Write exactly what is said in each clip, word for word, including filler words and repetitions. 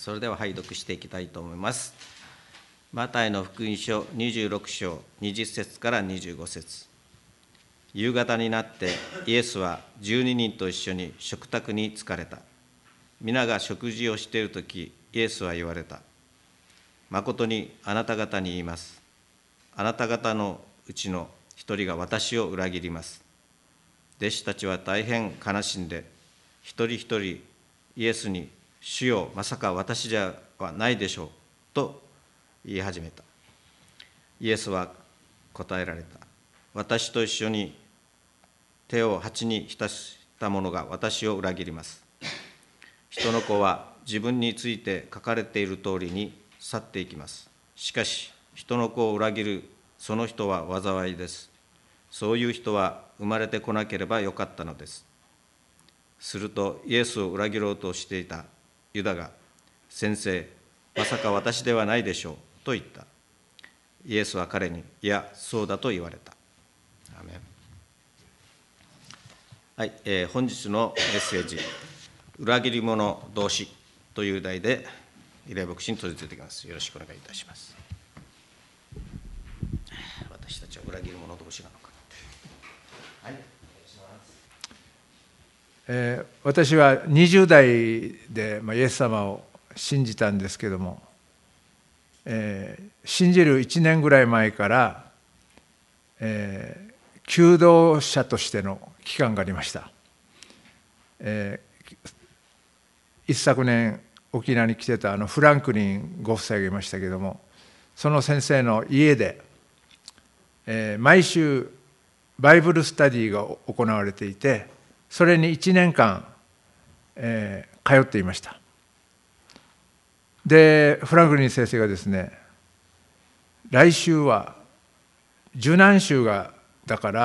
それでは拝読していきたいと思います。マタイの福音書にじゅうろく章にじゅっ節からにじゅうご節。夕方になってイエスはじゅうににんと一緒に食卓に着かれた。皆が食事をしているとき、イエスは言われた。誠にあなた方に言います。あなた方のうちの一人が私を裏切ります。弟子たちは大変悲しんで、一人一人イエスに、主よ、まさか私じゃないでしょう、と言い始めた。イエスは答えられた。私と一緒に手を鉢に浸した者が私を裏切ります。人の子は自分について書かれている通りに去っていきます。しかし、人の子を裏切るその人は災いです。そういう人は生まれてこなければよかったのです。するとイエスを裏切ろうとしていたユダが、先生、まさか私ではないでしょう、と言った。イエスは彼に、いや、そうだと言われた。アーメン。はい、えー、本日のメッセージ、裏切り者同士という題で、礼牧師に取り付けていきます。よろしくお願いいたします。私たちは裏切り者同士なのか。はい、お願いします。 えー、私はにじゅう代で、まあ、イエス様を信じたんですけども、えー、信じるいちねんぐらい前から、えー、求道者としての期間がありました。えー、一昨年沖縄に来てたあのフランクリンご夫妻がいましたけども、その先生の家で、えー、毎週バイブルスタディが行われていて、それにいちねんかん、えー、通っていました。で、フランクリン先生がですね、来週は受難週がだから、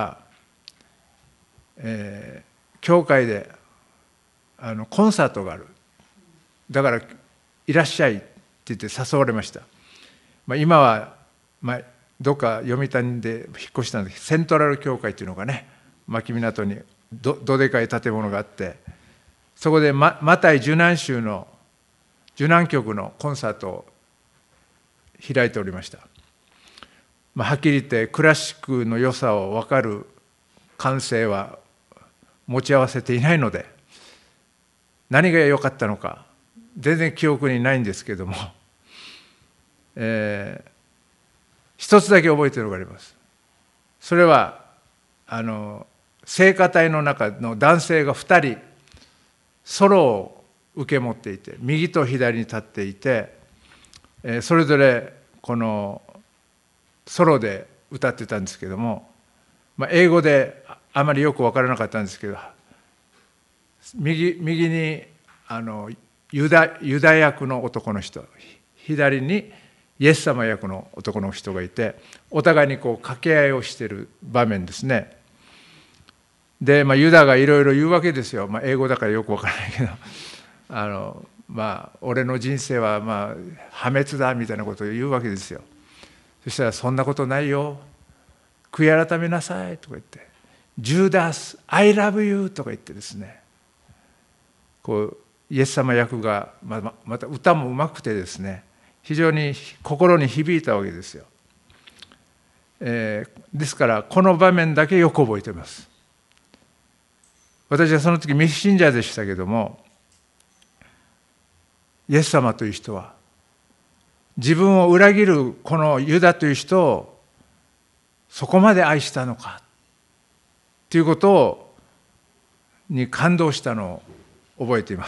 えー、教会であのコンサートがある。だからいらっしゃいって言って誘われました。まあ、今は、まあ、どっか読谷で引っ越したんですけど、セントラル教会っていうのがね、牧港に ど, どでかい建物があって、そこでマ, マタイ受難週の受難曲のコンサートを開いておりました。まあ、はっきり言ってクラシックの良さを分かる感性は持ち合わせていないので、何が良かったのか全然記憶にないんですけども、えー、一つだけ覚えているのがあります。それはあの聖歌隊の中の男性がふたりソロを受け持っていて、右と左に立っていて、えー、それぞれこのソロで歌ってたんですけども、まあ、英語であまりよく分からなかったんですけど、右, 右にあのユダ、ユダ役の男の人、左にイエス様役の男の人がいて、お互いにこう掛け合いをしている場面ですね。で、まあ、ユダがいろいろ言うわけですよ。まあ、英語だからよく分からないけど、あのまあ俺の人生はまあ破滅だみたいなことを言うわけですよ。そしたら、そんなことないよ、悔い改めなさいとか言って、ジューダス I love you とか言ってですね、こうイエス様役がままた歌もうまくてですね、非常に心に響いたわけですよ。えー、ですからこの場面だけよく覚えています。私はその時未信者でしたけども、イエス様という人は自分を裏切るこのユダという人をそこまで愛したのかということをに感動したのを覚えています。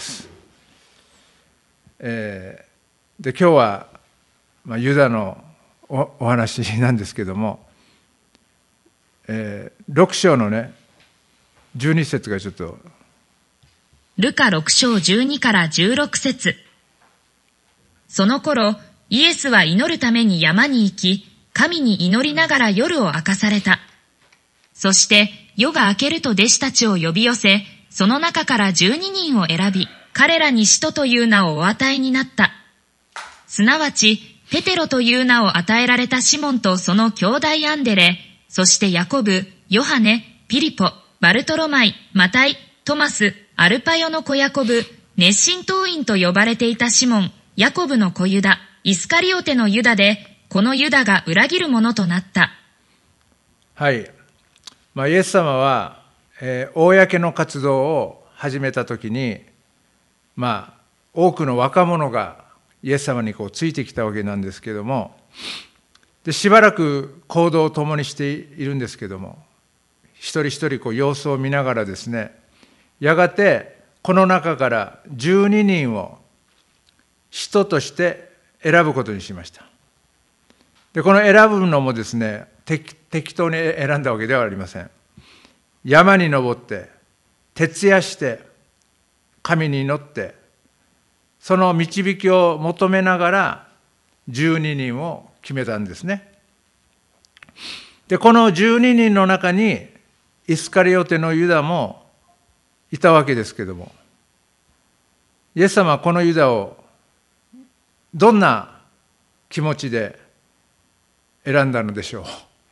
えー、で今日は、まあ、ユダの お, お話なんですけども、えー、ろく章のねじゅうに節がちょっと、 ルカろく章じゅうにからじゅうろく節。その頃イエスは祈るために山に行き、神に祈りながら夜を明かされた。そして夜が明けると弟子たちを呼び寄せ、その中からじゅうににんを選び、彼らに使徒という名をお与えになった。すなわちペテロという名を与えられたシモンとその兄弟アンデレ、そしてヤコブ、ヨハネ、ピリポ、バルトロマイ、マタイ、トマス、アルパヨの子ヤコブ、熱心党員と呼ばれていたシモン、 ヤコブの子ユダ、イスカリオテのユダで、このユダが裏切るものとなった。 はい。まあ、イエス様は、えー、公の活動を始めたときに、まあ、多くの若者がイエス様にこうついてきたわけなんですけども、でしばらく行動を共にしているんですけども、一人一人こう様子を見ながらですね、やがてこの中からじゅうににんを使徒として選ぶことにしました。でこの選ぶのもですね、適, 適当に選んだわけではありません。山に登って徹夜して神に祈って、その導きを求めながらじゅうににんを決めたんですね。でこのじゅうににんの中にイスカリオテのユダもいたわけですけども、イエス様はこのユダをどんな気持ちで選んだのでしょう。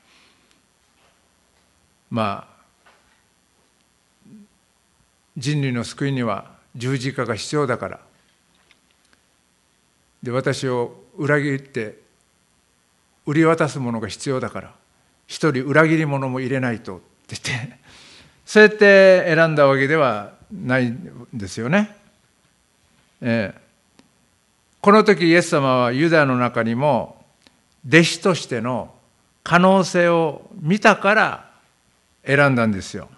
まあ人類の救いには十字架が必要だから、で私を裏切って売り渡すものが必要だから、一人裏切り者も入れないとって言って、そうやって選んだわけではないんですよね。ええ、この時イエス様はユダの中にも弟子としての可能性を見たから選んだんですよ。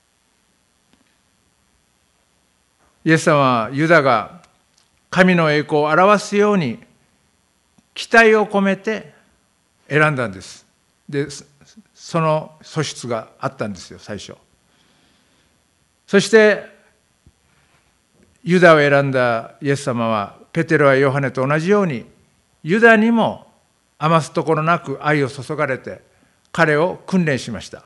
イエス様はユダが神の栄光を表すように期待を込めて選んだんです。で、その素質があったんですよ、最初。そしてユダを選んだイエス様はペテロやヨハネと同じようにユダにも余すところなく愛を注がれて彼を訓練しました。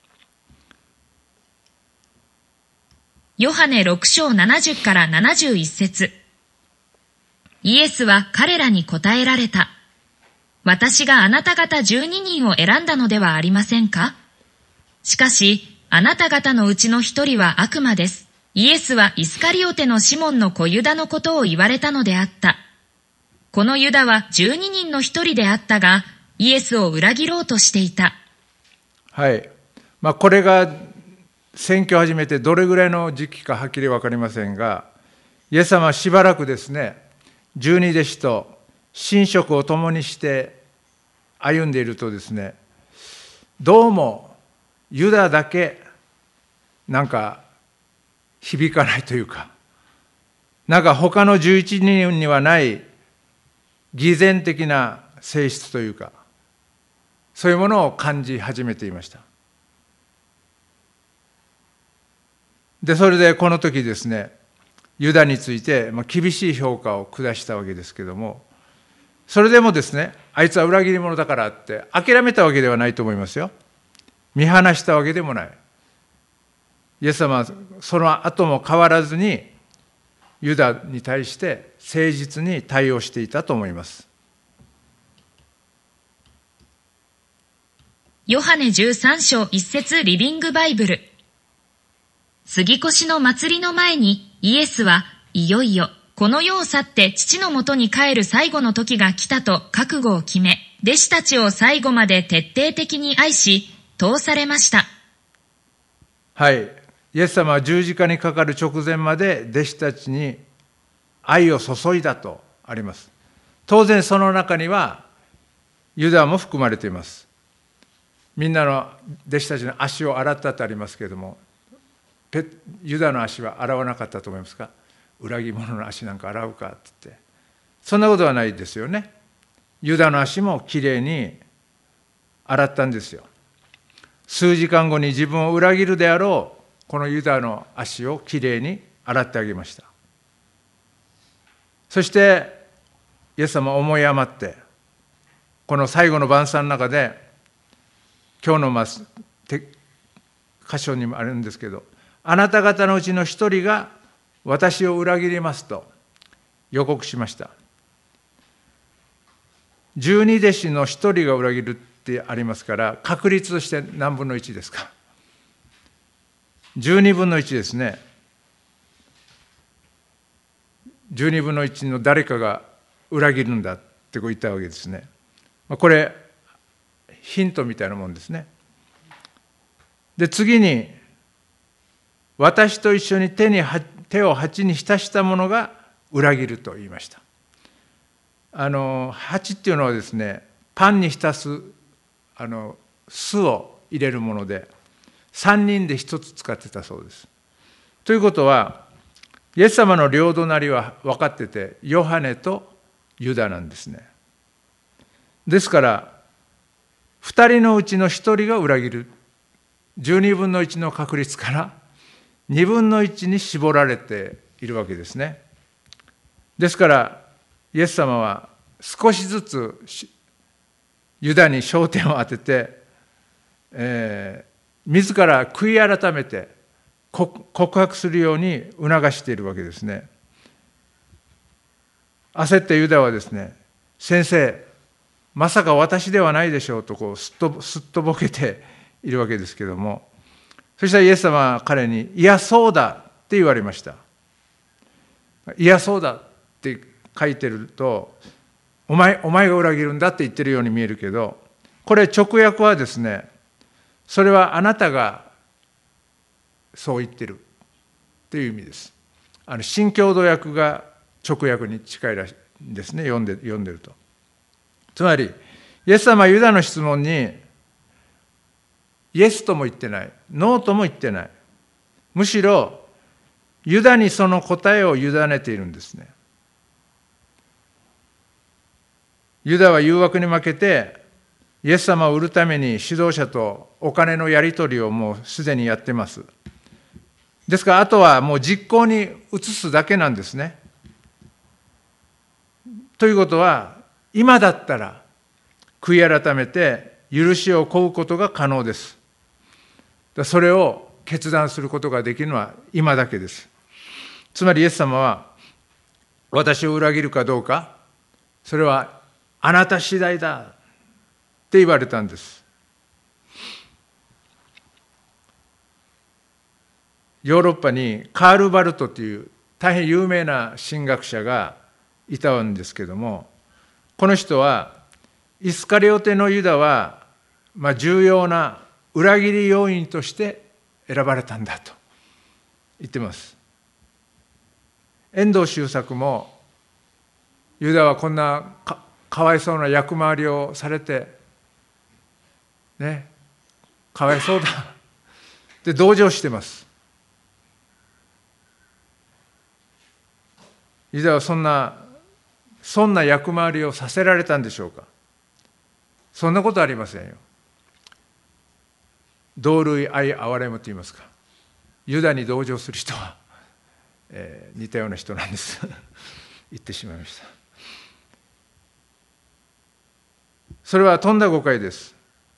ヨハネろく章ななじゅうからななじゅういち節。イエスは彼らに答えられた。私があなた方じゅうににんを選んだのではありませんか？しかし、あなた方のうちの一人は悪魔です。イエスはイスカリオテのシモンの子ユダのことを言われたのであった。このユダはじゅうににんの一人であったが、イエスを裏切ろうとしていた。 はい。まあ、これが選挙を始めてどれぐらいの時期かはっきり分かりませんが、イエス様はしばらくですね、十二弟子と寝食を共にして歩んでいるとですね、どうもユダだけなんか響かないというか、なんか他のじゅういちにんにはない偽善的な性質というか、そういうものを感じ始めていました。で、それでこの時ですね、ユダについて厳しい評価を下したわけですけども、それでもですね、あいつは裏切り者だからって諦めたわけではないと思いますよ。見放したわけでもない。イエス様はその後も変わらずにユダに対して誠実に対応していたと思います。 ヨハネじゅうさん章いち節リビングバイブル。杉越の祭りの前にイエスはいよいよこの世を去って父のもとに帰る最後の時が来たと覚悟を決め、弟子たちを最後まで徹底的に愛し、通されました。 はい。イエス様は十字架にかかる直前まで弟子たちに愛を注いだとあります。当然その中にはユダも含まれています。みんなの弟子たちの足を洗ったとありますけれども、ユダの足は洗わなかったと思いますか？裏切り者の足なんか洗うかって言って、そんなことはないですよね。ユダの足もきれいに洗ったんですよ。数時間後に自分を裏切るであろうこのユダの足をきれいに洗ってあげました。そしてイエス様は思い余って、この最後の晩餐の中で、今日のまず箇所にもあるんですけど、あなた方のうちの一人が私を裏切りますと予告しました。十二弟子の一人が裏切るってありますから、確率として何分のいちですか？十二分のいちですね。十二分のいちの誰かが裏切るんだってこう言ったわけですね。これヒントみたいなもんですね。で次に、私と一緒に手に手を鉢に浸したものが裏切ると言いました。あの鉢っていうのはですね、パンに浸すあの酢を入れるもので、さんにんでひとつ使ってたそうです。ということは、イエス様の両隣は分かってて、ヨハネとユダなんですね。ですからふたりのうちのひとりが裏切る、じゅうにぶんのいちの確率からにぶんのいちに絞られているわけですね。ですからイエス様は少しずつユダに焦点を当てて、えー、自ら悔い改めて告白するように促しているわけですね。焦ってユダはですね、先生、まさか私ではないでしょうとこうすっとすっとぼけているわけですけれども、そしたらイエス様は彼に、いやそうだって言われました。いやそうだって書いてると、お前、お前が裏切るんだって言ってるように見えるけど、これ直訳はですね、それはあなたがそう言ってるという意味です。あの新共同訳が直訳に近いらしいんですね、読んで、読んでると。つまり、イエス様はユダの質問に、イエスとも言ってない、ノーとも言ってない。むしろ、ユダにその答えを委ねているんですね。ユダは誘惑に負けて、イエス様を売るために指導者とお金のやり取りをもうすでにやってます。ですから、あとはもう実行に移すだけなんですね。ということは、今だったら悔い改めて許しを請うことが可能です。それを決断することができるのは今だけです。つまりイエス様は、私を裏切るかどうか、それはあなた次第だって言われたんです。ヨーロッパにカール・バルトという大変有名な神学者がいたんですけども、この人はイスカリオテのユダは、まあ、重要な裏切り要因として選ばれたんだと言ってます。遠藤周作も、ユダはこんな か, かわいそうな役回りをされてね、かわいそうだって同情してます。ユダはそんなそんな役回りをさせられたんでしょうか。そんなことありませんよ。同類愛憐れむと言いますか、ユダに同情する人は、えー、似たような人なんです言ってしまいました。それはとんだ誤解です。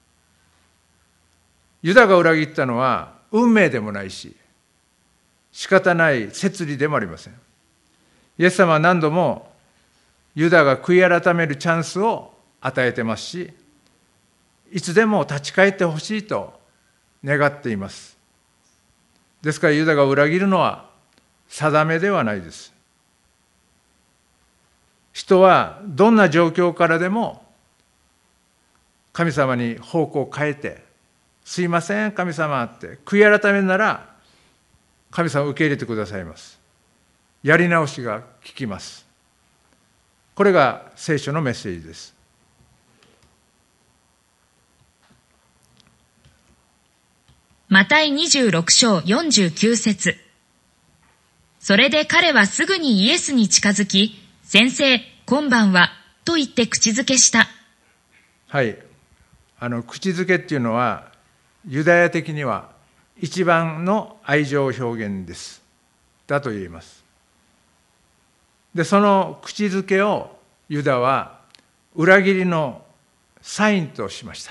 ユダが裏切ったのは運命でもないし、仕方ない摂理でもありません。イエス様は何度もユダが悔い改めるチャンスを与えてますし、いつでも立ち返ってほしいと願っています。ですからユダが裏切るのは定めではないです。人はどんな状況からでも神様に方向を変えて、すいません神様って悔い改めるなら、神様を受け入れてくださいます。やり直しが効きます。これが聖書のメッセージです。 マタイにじゅうろく章よんじゅうきゅう節。それで彼はすぐにイエスに近づき、先生、今晩は、と言って口づけした。 はい。あの、口づけっていうのは、ユダヤ的には一番の愛情表現です。だと言えます。で、その口づけをユダは裏切りのサインとしました。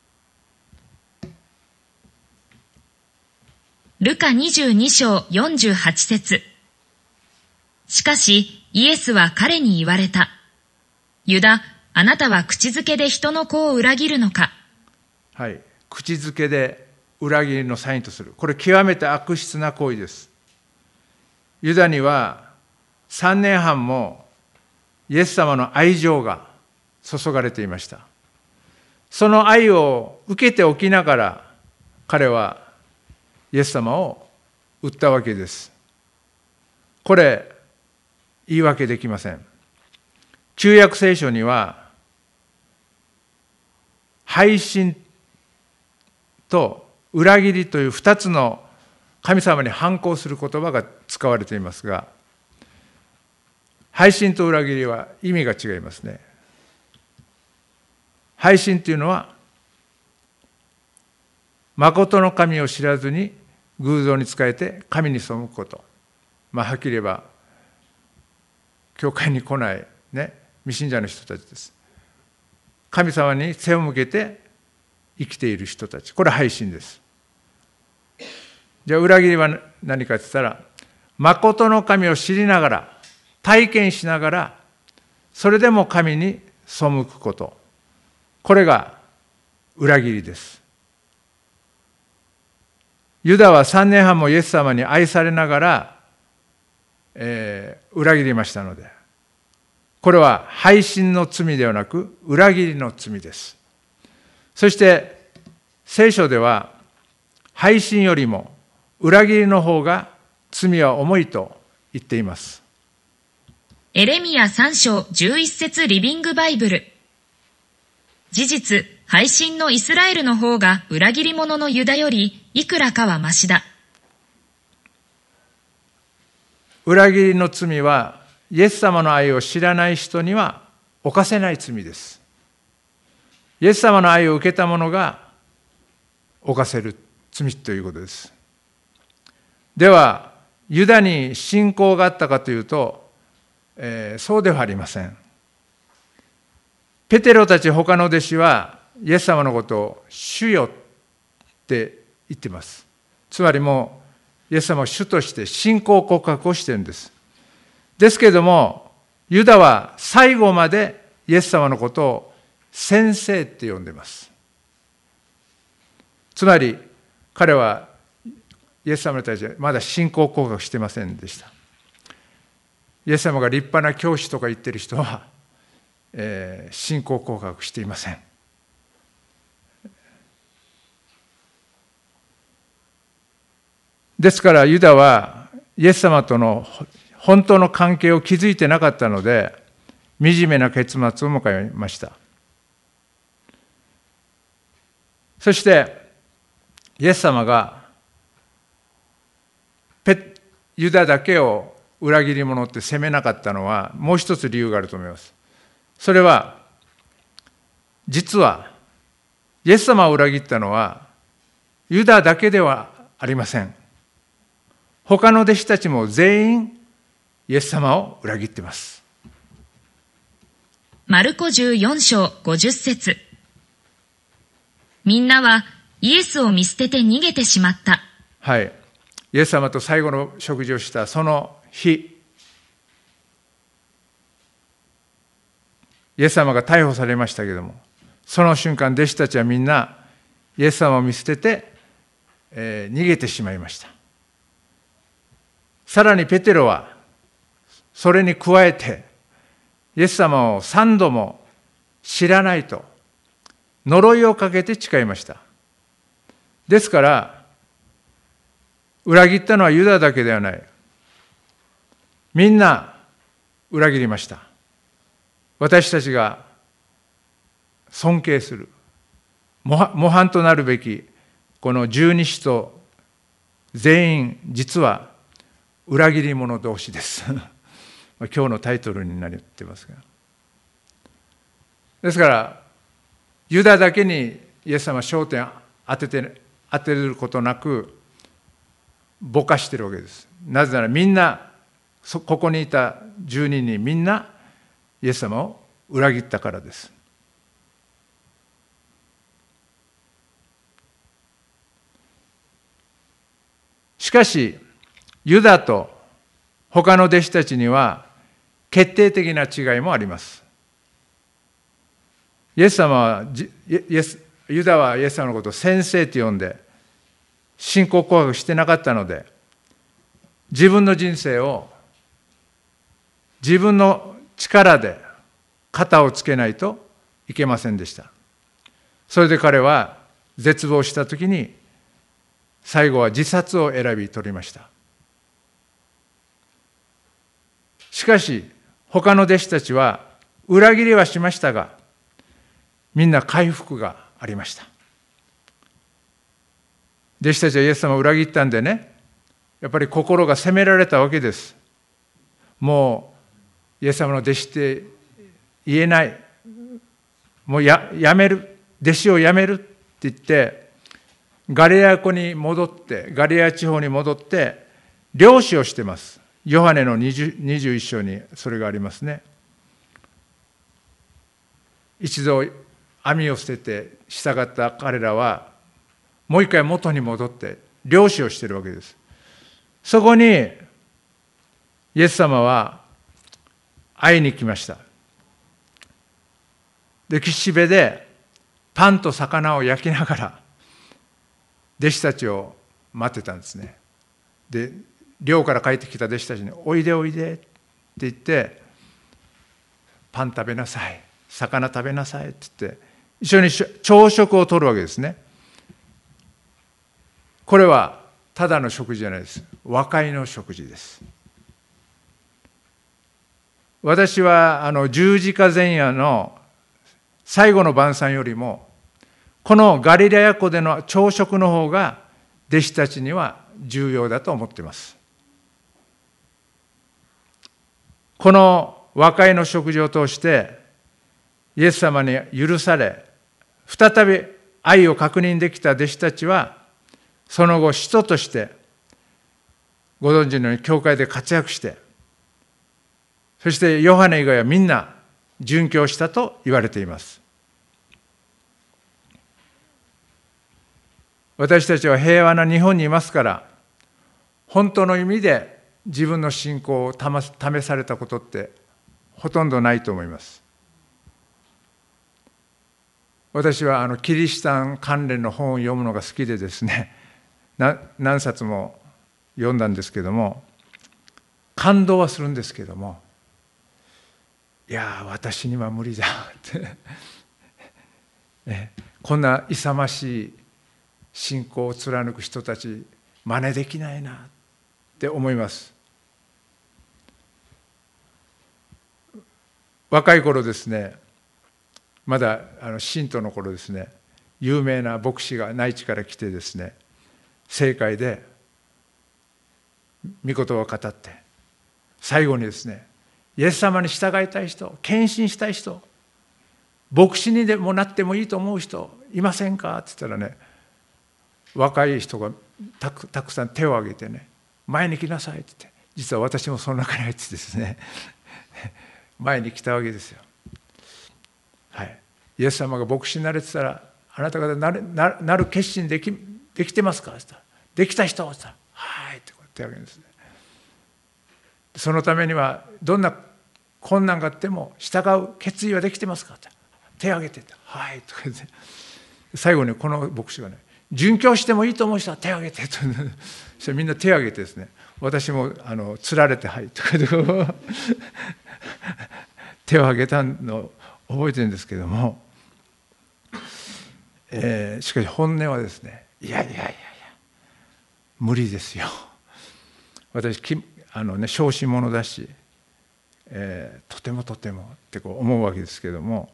ルカにじゅうに章よんじゅうはち節。しかしイエスは彼に言われた。ユダ、あなたは口づけで人の子を裏切るのか。 はい。口づけで裏切りのサインとする。これ極めて悪質な行為です。ユダにはさんねんはんもイエス様の愛情が注がれていました。その愛を受けておきながら、彼はイエス様を売ったわけです。これ、言い訳できません。旧約聖書には、背信と裏切りという二つの神様に反抗する言葉が使われていますが、背信と裏切りは意味が違いますね。背信というのは、誠の神を知らずに偶像に仕えて神に背くこと。まあ、はっきり言えば、教会に来ないね、未信者の人たちです。神様に背を向けて生きている人たち。これは背信です。じゃあ裏切りは何かって言ったら、誠の神を知りながら、体験しながら、それでも神に背くこと。これが裏切りです。ユダはさんねんはんもイエス様に愛されながら、えー、裏切りましたので、これは背信の罪ではなく、裏切りの罪です。そして、聖書では、背信よりも裏切りの方が罪は重いと言っています。 エレミヤさん章じゅういち節リビングバイブル。事実、背信のイスラエルの方が裏切り者のユダよりいくらかはましだ。 裏切りの罪は、イエス様の愛を知らない人には犯せない罪です。イエス様の愛を受けた者が犯せる罪ということです。では、ユダに信仰があったかというと、えー、そうではありません。ペテロたち他の弟子は、イエス様のことを主よって言っています。つまりもう、イエス様を主として信仰告白をしているんです。ですけれども、ユダは最後までイエス様のことを先生って呼んでいます。つまり、彼はイエス様に対してまだ信仰告白してませんでした。イエス様が立派な教師とか言ってる人は、えー、信仰告白していません。ですからユダはイエス様との本当の関係を築いてなかったので、惨めな結末を迎えました。そしてイエス様がペユダだけを裏切り者って責めなかったのはもう一つ理由があると思います。それは実はイエス様を裏切ったのはユダだけではありません。他の弟子たちも全員イエス様を裏切っています。 マルコじゅうよん章ごじゅっ節。みんなはイエスを見捨てて逃げてしまった。 はい。イエス様と最後の食事をしたその日、イエス様が逮捕されましたけれども、その瞬間、弟子たちはみんなイエス様を見捨てて、えー、逃げてしまいました。さらにペテロはそれに加えてイエス様を三度も知らないと呪いをかけて誓いました。ですから裏切ったのはユダだけではない。みんな裏切りました。私たちが尊敬する模範となるべきこの十二使徒全員実は裏切り者同士です今日のタイトルになってますが、ですからユダだけにイエス様は焦点当てて当てることなくぼかしているわけです。なぜならみんなここにいたじゅうににんみんなイエス様を裏切ったからです。しかしユダと他の弟子たちには決定的な違いもあります。イエス様はイエスユダはイエス様のことを先生と呼んで信仰告白してなかったので、自分の人生を自分の力で肩をつけないといけませんでした。それで彼は絶望したときに、最後は自殺を選び取りました。しかし、他の弟子たちは裏切りはしましたが、みんな回復がありました。弟子たちはイエス様を裏切ったんでね、やっぱり心が責められたわけです。もうイエス様の弟子って言えない、もう や, やめる弟子をやめるって言ってガリラヤ湖に戻ってガリラヤ地方に戻って漁師をしてます。ヨハネのにじゅういっ章にそれがありますね。一度網を捨てて従った彼らはもう一回元に戻って漁師をしているわけです。そこにイエス様は会いに来ました。で、岸辺でパンと魚を焼きながら弟子たちを待ってたんですね。で、漁から帰ってきた弟子たちにおいでおいでって言って、パン食べなさい、魚食べなさいって言って一緒に朝食をとるわけですね。これはただの食事じゃないです。和解の食事です。私はあの十字架前夜の最後の晩餐よりもこのガリラヤ湖での朝食の方が弟子たちには重要だと思っています。この和解の食事を通してイエス様に許され再び愛を確認できた弟子たちはその後使徒としてご存知のように教会で活躍して、そしてヨハネ以外はみんな殉教したと言われています。私たちは平和な日本にいますから、本当の意味で自分の信仰を試されたことってほとんどないと思います。私はあのキリシタン関連の本を読むのが好きでですね、何冊も読んだんですけども、感動はするんですけども、いや私には無理だってこんな勇ましい信仰を貫く人たち真似できないなって思います。若い頃ですね、まだあの信徒の頃ですね、有名な牧師が内地から来てですね、聖会で御言葉を語って、最後にですね、イエス様に従いたい人、献身したい人、牧師にでもなってもいいと思う人いませんかって言ったらね、若い人がた く, たくさん手を挙げてね、前に来なさいって言って、実は私もその中に入ってですね前に来たわけですよ。はい、イエス様が牧師になれてたら、あなた方な る, な, るなる決心で き, できてますかって言ったら、できた人って言ったら、はいってこうやって手を挙げるんですね。そのためにはどんな困難があっても従う決意はできてますかって手を挙げて、はいとか言って、最後にこの牧師がね、殉教してもいいと思う人は手を挙げてとそしてみんな手を挙げてですね、私もあのつられてはいとかで手を挙げたのを覚えてるんですけども、えー、しかし本音はですね、いやいやいやいや無理ですよ。私あのね、小心者だし、えー、とてもとてもってこう思うわけですけども、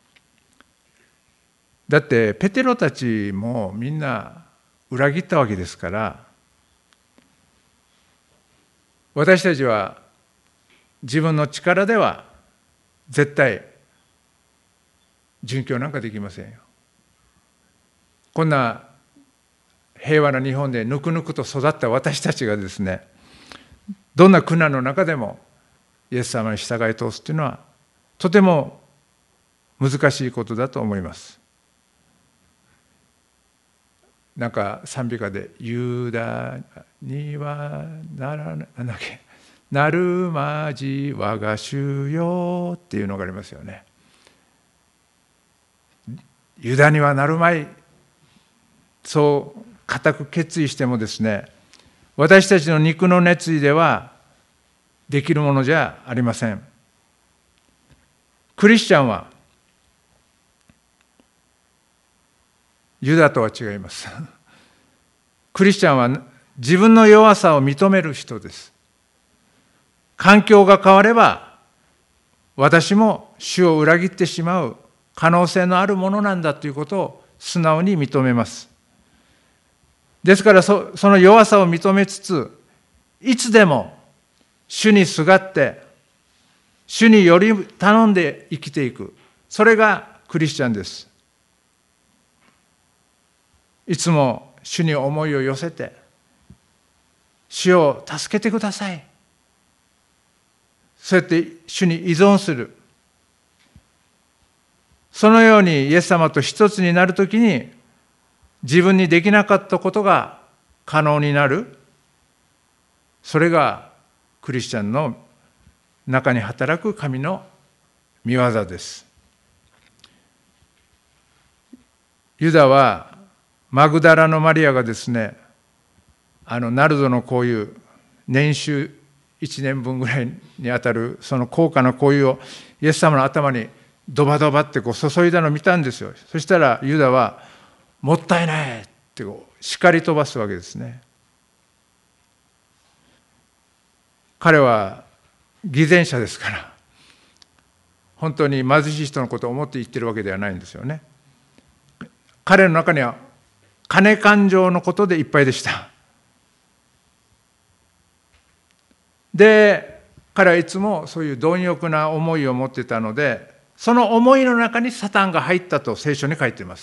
だってペテロたちもみんな裏切ったわけですから、私たちは自分の力では絶対殉教なんかできませんよ。こんな平和な日本でぬくぬくと育った私たちがですね、どんな苦難の中でもイエス様に従い通すというのはとても難しいことだと思います。なんか賛美歌で「ユダにはならななんだっけなるまじ我が主よ」っていうのがありますよね。ユダにはなるまい、そう固く決意してもですね、私たちの肉の熱意ではできるものじゃありません。 クリスチャンはユダとは違います。クリスチャンは自分の弱さを認める人です。環境が変われば、私も主を裏切ってしまう可能性のあるものなんだということを素直に認めます。ですからそ、その弱さを認めつつ、いつでも主にすがって、主により頼んで生きていく。それがクリスチャンです。いつも主に思いを寄せて、主を助けてください。そうやって主に依存する。そのようにイエス様と一つになるときに、自分にできなかったことが可能になる。それがクリスチャンの中に働く神の御業です。ユダはマグダラのマリアがですね、あのナルドの香油、年収いちねんぶんぐらいにあたるその高価な香油をイエス様の頭にドバドバってこう注いだのを見たんですよ。そしたらユダはもったいないってこう叱り飛ばすわけですね。彼は偽善者ですから、本当に貧しい人のことを思って言ってるわけではないんですよね。彼の中には金勘定のことでいっぱいでした。で、彼はいつもそういう貪欲な思いを持っていたので、その思いの中にサタンが入ったと聖書に書いています。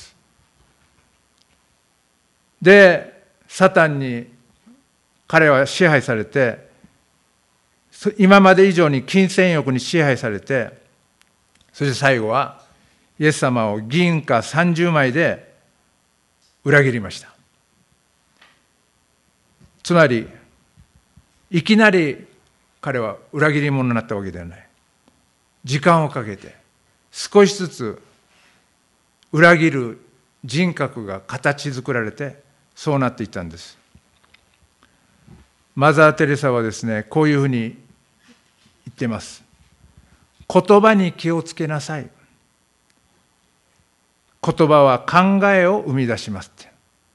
で、サタンに彼は支配されて、今まで以上に金銭欲に支配されて、そして最後はイエス様を銀貨さんじゅうまいで裏切りました。つまり、いきなり彼は裏切り者になったわけではない。時間をかけて、少しずつ裏切る人格が形作られて、そうなっていったんです。マザー・テレサはですね、こういうふうに言っています。言葉に気をつけなさい。言葉は考えを生み出しますって。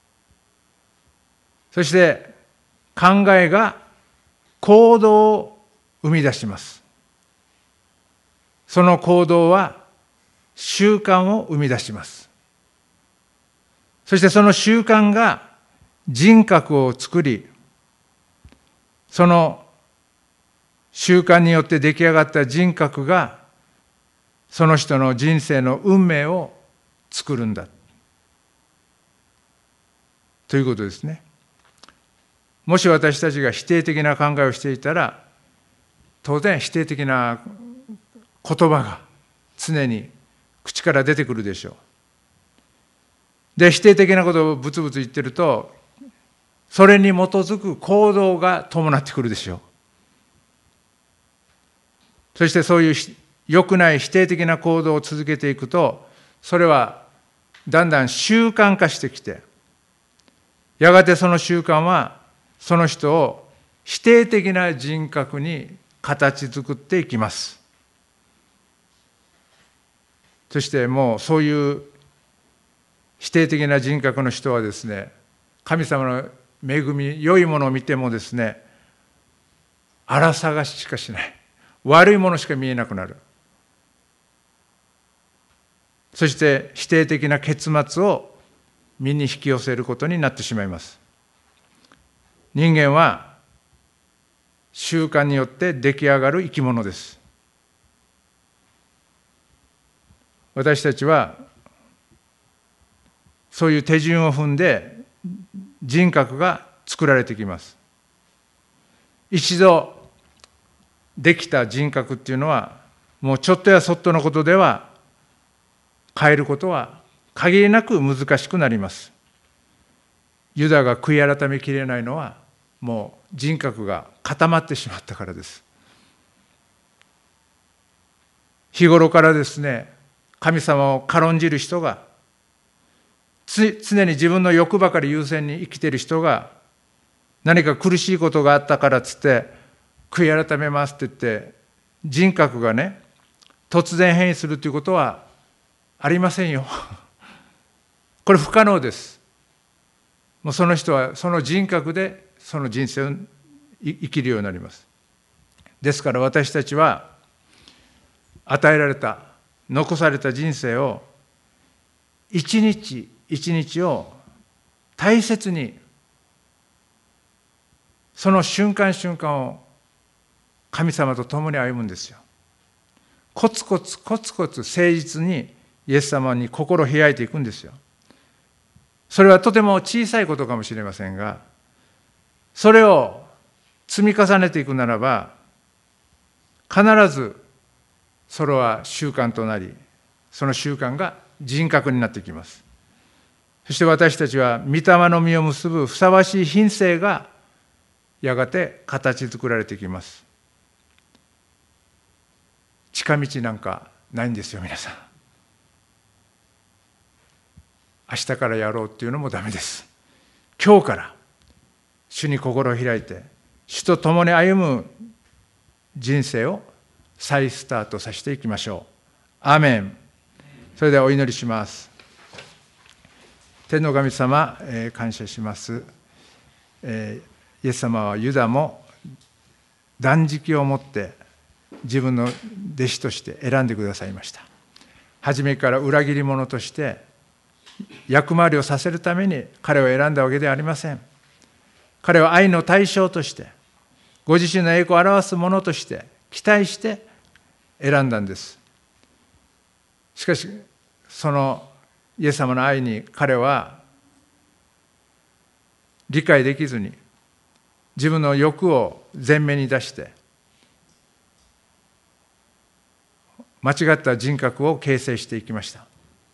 そして考えが行動を生み出します。その行動は習慣を生み出します。そしてその習慣が人格を作り、その習慣によって出来上がった人格がその人の人生の運命を作るんだということですね。もし私たちが否定的な考えをしていたら、当然否定的な言葉が常に口から出てくるでしょう。で、否定的なことをブツブツ言ってると、それに基づく行動が伴ってくるでしょう。そしてそういう良くない否定的な行動を続けていくと、それはだんだん習慣化してきて、やがてその習慣はその人を否定的な人格に形作っていきます。そしてもうそういう否定的な人格の人はですね、神様の恵み、良いものを見てもですね、荒探ししかしない。悪いものしか見えなくなる。そして否定的な結末を身に引き寄せることになってしまいます。人間は習慣によって出来上がる生き物です。私たちはそういう手順を踏んで人格が作られてきます。一度できた人格っていうのは、もうちょっとやそっとのことでは変えることは限りなく難しくなります。ユダが悔い改めきれないのは、もう人格が固まってしまったからです。日頃からですね、神様を軽んじる人が、つ常に自分の欲ばかり優先に生きている人が、何か苦しいことがあったからっつって悔い改めますって言って、人格がね、 突然変異するということはありませんよ。これ不可能です。もうその人はその人格でその人生を生きるようになります。ですから私たちは与えられた、残された人生を一日一日を大切に、その瞬間瞬間を神様と共に歩むんですよ。コツコツコツコツ誠実にイエス様に心を開いていくんですよ。それはとても小さいことかもしれませんが、それを積み重ねていくならば、必ずそれは習慣となり、その習慣が人格になってきます。そして私たちは御霊の実を結ぶふさわしい品性がやがて形作られてきます。近道なんかないんですよ、皆さん。明日からやろうっていうのもダメです。今日から主に心を開いて、主と共に歩む人生を再スタートさせていきましょう。アーメン。それではお祈りします。天の神様、えー、感謝します、えー。イエス様はユダも断食をもって自分の弟子として選んでくださいました。初めから裏切り者として役回りをさせるために彼を選んだわけではありません。彼は愛の対象として、ご自身の栄光を表すものとして期待して選んだんです。しかしそのイエス様の愛に彼は理解できずに、自分の欲を前面に出して間違った人格を形成していきました。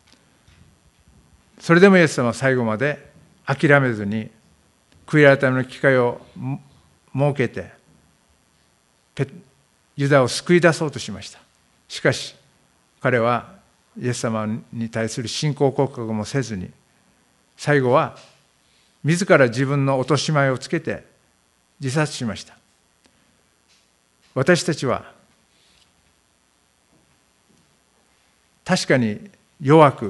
それでもイエス様は最後まで諦めずに悔い改めの機会を設けてユダを救い出そうとしました。しかし彼はイエス様に対する信仰告白もせずに、最後は自ら自分の落とし前をつけて自殺しました。私たちは確かに弱く、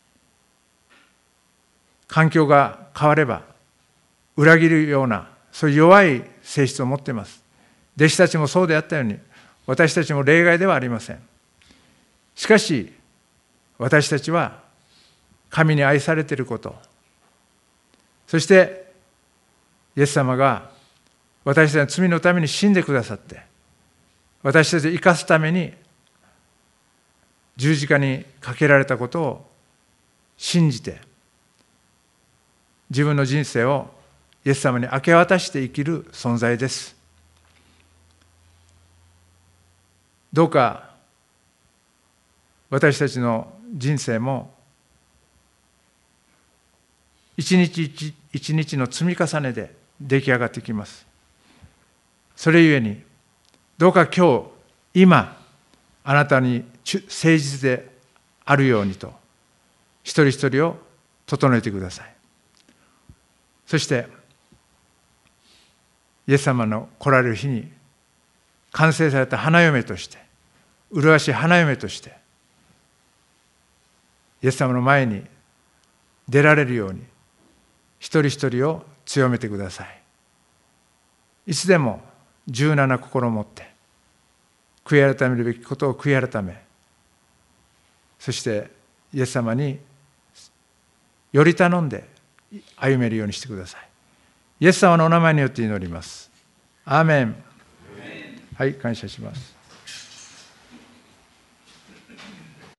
環境が変われば裏切るような、そういう弱い性質を持っています。弟子たちもそうであったように、私たちも例外ではありません。しかし私たちは神に愛されていること、そしてイエス様が私たちの罪のために死んでくださって、私たちを生かすために十字架にかけられたことを信じて、自分の人生をイエス様に明け渡して生きる存在です。どうか私たちの人生も一日一一日の積み重ねで出来上がってきます。それゆえにどうか今日今あなたに誠実であるようにと一人一人を整えてください。そしてイエス様の来られる日に完成された花嫁として、麗しい花嫁としてイエス様の前に出られるように一人一人を強めてください。いつでも柔軟な心を持って悔い改めるべきことを悔い改め、そしてイエス様により頼んで歩めるようにしてください。イエス様のお名前によって祈ります。アーメン。はい、感謝します。